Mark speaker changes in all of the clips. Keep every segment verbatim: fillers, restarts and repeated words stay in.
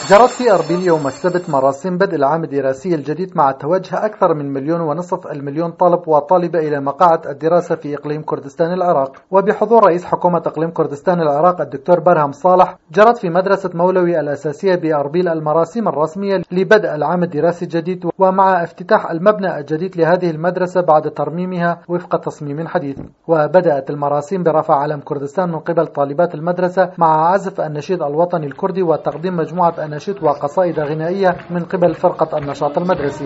Speaker 1: جرت في أربيل يوم السبت مراسم بدء العام الدراسي الجديد مع توجه أكثر من مليون ونصف المليون طالب وطالبة إلى مقاعد الدراسة في إقليم كردستان العراق، وبحضور رئيس حكومة إقليم كردستان العراق الدكتور برهم صالح. جرت في مدرسة مولوي الأساسية بأربيل المراسم الرسمية لبدء العام الدراسي الجديد، ومع افتتاح المبنى الجديد لهذه المدرسة بعد ترميمها وفق تصميم حديث. وبدأت المراسم برفع علم كردستان من قبل طالبات المدرسة مع عزف النشيد الوطني الكردي وتقديم مجموعة أناشيد وقصائد غنائية من قبل فرقة النشاط المدرسي.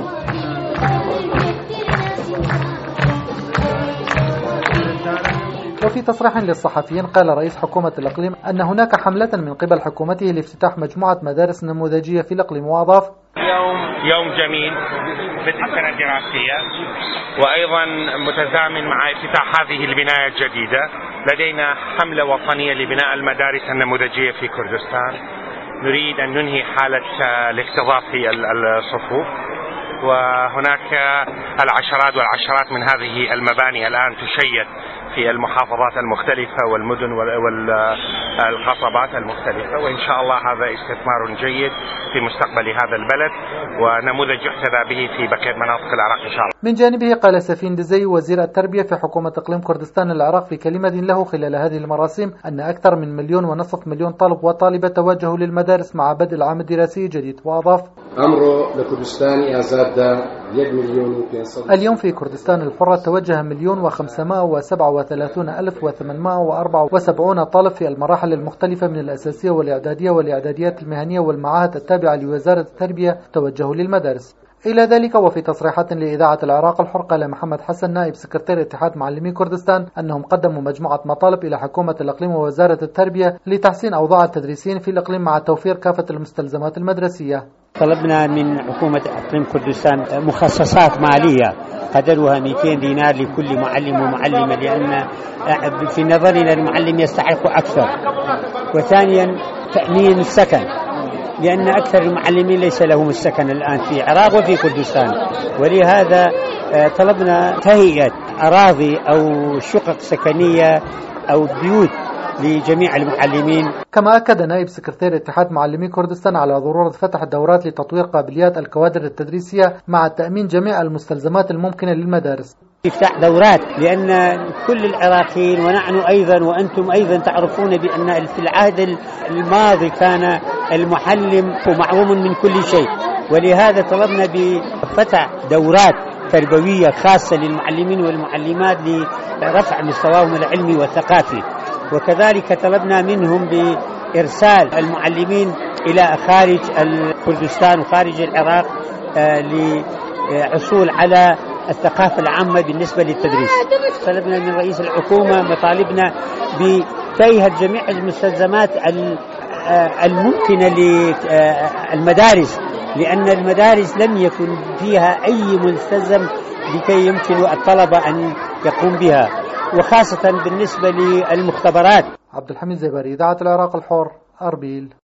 Speaker 1: وفي تصريح للصحفيين قال رئيس حكومة الإقليم أن هناك حملة من قبل حكومته لافتتاح مجموعة مدارس نموذجية في الإقليم، وأضاف:
Speaker 2: يوم يوم جميل بدء السنة الدراسية، وأيضا متزامن مع افتتاح هذه البناية الجديدة. لدينا حملة وطنية لبناء المدارس النموذجية في كردستان. نريد أن ننهي حالة الاكتظاظ في الصفوف، وهناك العشرات والعشرات من هذه المباني الآن تشيد في المحافظات المختلفة والمدن والقصبات المختلفة، وإن شاء الله هذا استثمار جيد في مستقبل هذا البلد ونموذج يحتذى به في بقية مناطق العراق إن شاء الله.
Speaker 1: من جانبه قال سفين دزي وزير التربية في حكومة إقليم كردستان العراق في كلمة له خلال هذه المراسم أن أكثر من مليون ونصف مليون طالب وطالبة توجهوا للمدارس مع بدء العام الدراسي الجديد، وأضاف: اليوم في كردستان الحرة توجه مليون وخمسمائة وسبعة وثلاثون ألف وثمانمائة وأربعة وسبعين طالب في المراحل المختلفة من الأساسية والإعدادية والإعداديات المهنية والمعاهد التابعة لوزارة التربية توجهوا للمدارس. إلى ذلك وفي تصريحات لإذاعة العراق الحر قال محمد حسن نائب سكرتير اتحاد معلمي كردستان أنهم قدموا مجموعة مطالب إلى حكومة الإقليم ووزارة التربية لتحسين أوضاع التدريسيين في الإقليم مع توفير كافة المستلزمات المدرسية.
Speaker 3: طلبنا من حكومة إقليم كردستان مخصصات مالية قدرها مئتين دينار لكل معلم ومعلمة، لأن في نظرنا المعلم يستحق أكثر. وثانيا تأمين السكن، لأن أكثر المعلمين ليس لهم السكن الآن في العراق وفي كردستان، ولهذا طلبنا تهيئة أراضي أو شقق سكنية أو بيوت لجميع المعلمين.
Speaker 1: كما أكد نائب سكرتير اتحاد معلمي كردستان على ضرورة فتح دورات لتطوير قابليات الكوادر التدريسية مع تأمين جميع المستلزمات الممكنة للمدارس.
Speaker 3: يفتح دورات، لأن كل العراقيين ونحن أيضا وأنتم أيضا تعرفون بأن في العهد الماضي كان المعلم معوم من كل شيء، ولهذا طلبنا بفتح دورات تربوية خاصة للمعلمين والمعلمات لرفع مستواهم العلمي والثقافي. وكذلك طلبنا منهم بإرسال المعلمين إلى خارج كردستان وخارج العراق للحصول على الثقافة العامة بالنسبة للتدريس. طلبنا من رئيس الحكومة مطالبنا بتهيئة جميع المستلزمات الممكنة للمدارس، لأن المدارس لم يكن فيها أي مستلزم لكي يمكن الطلبة أن يقوم بها، وخاصة بالنسبة للمختبرات.
Speaker 1: عبد الحميد زبري، إذاعة العراق الحر، أربيل.